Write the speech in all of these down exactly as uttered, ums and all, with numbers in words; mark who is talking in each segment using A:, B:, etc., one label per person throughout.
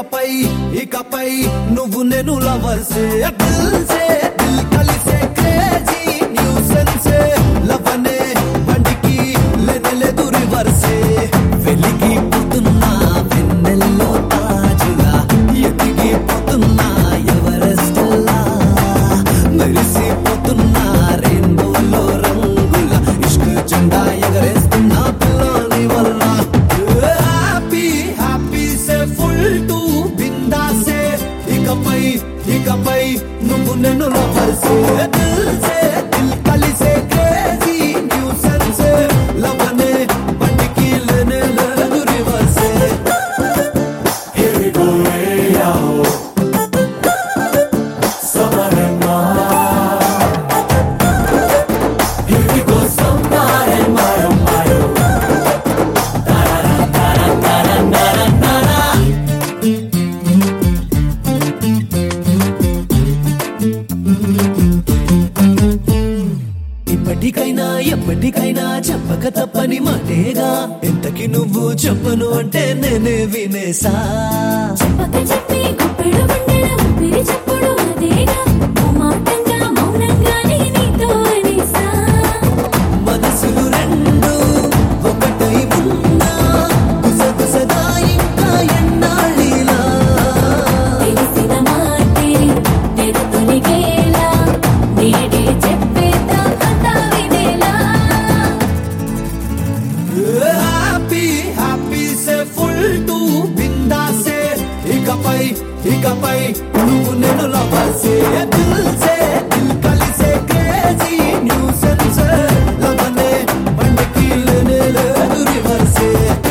A: ఇకపై ఇకపై నువ్వు నేను లవర్సే దిల్ సే దిల్ కలిసే క్రేజీ న్యూసెన్సే లవనే బండికి లేనే లేదు రివర్సే వెలిగిపోతున్నా వెన్నెల్లో తాజులా ఎదిగిపోతున్నా ఎవరెస్ట్లా మెరిసిపోతున్నా రెయిన్బోలో రంగుల ఇష్క్ జెండా ఎగరేస్తున్నా పిల్లని వల్ల హ్యాపీ హ్యాపీ సే ఫుల్ టు బిందాసే ఇకపై ఇకపై నువ్వు నేను లవర్సే దిల్ సే దిల్ కలిసే క్రేజీ న్యూసెన్సే లవనే బండికి లేనే లేదు రివర్సే
B: Here we go, hey, yo. Somebody mine. Here we go, somebody mine, oh my, oh. Da-da-da-da-da-da-da-da-da.
A: ఇప్పటికైనా ఎప్పటికైనా చెప్పక తప్పని మాటేగా ఎంతకి నువ్వు చెప్పను అంటే నేనే వినేసా
C: చెప్పక చెప్పి గుప్పెడు గుండెల ఊపిరి చప్పుడు అదేగా మౌనంగా మౌనంగానే నీతో అనేసా
A: మనసులు రెండు ఒకటై ఉన్నా గుసగుసగా ఇంకా ఎన్నాళ్ళిలా
C: తెలిసిన మాటే తెగ తొలిగేలా నేడే చెప్పేదా అంతా వినేలా
A: హ్యాపీ హ్యాపీ సే ఫుల్ టు బిందాసే ఇకపై ఇకపై నువ్వు నేను లవర్సే దిల్ సే దిల్ కలిసే క్రేజీ న్యూసెన్స్ లవనే బండికి లేనే లేదు రివర్సే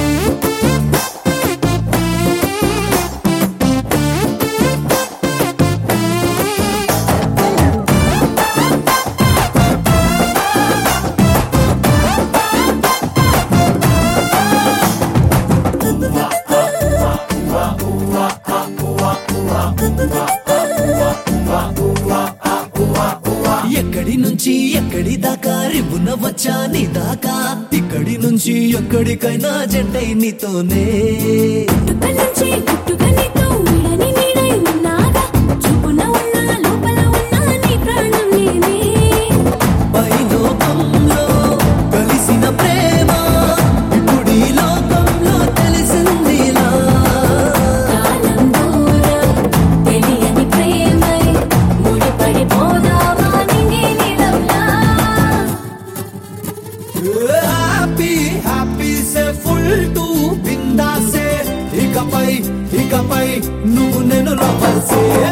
A: ఎక్కడి నుంచి ఎక్కడి దాకా రివ్వున వచ్చా నీ దాకా ఇక్కడి నుంచి ఎక్కడికైనా జంటై నీతోనే
C: పుట్టుక నుంచి పుట్టుక నీతో వీడని నీడై ఉన్నాగా చూపున ఉన్నా లోపల ఉన్నా నీ ప్రాణం నేనే
A: పైలోకంలో కలిసిన ప్రేమ ఇప్పుడు ఈ లోకంలో తెలిసిందిలా
C: కాలం దూరం తెలియని ప్రేమై ముడిపడిపోదావా నింగి నీలంలా
A: హ్యాపీ హ్యాపీ సే ఫుల్ టు బిందాసే ఇకపై ఇకపై నువ్వు నేను లవర్సే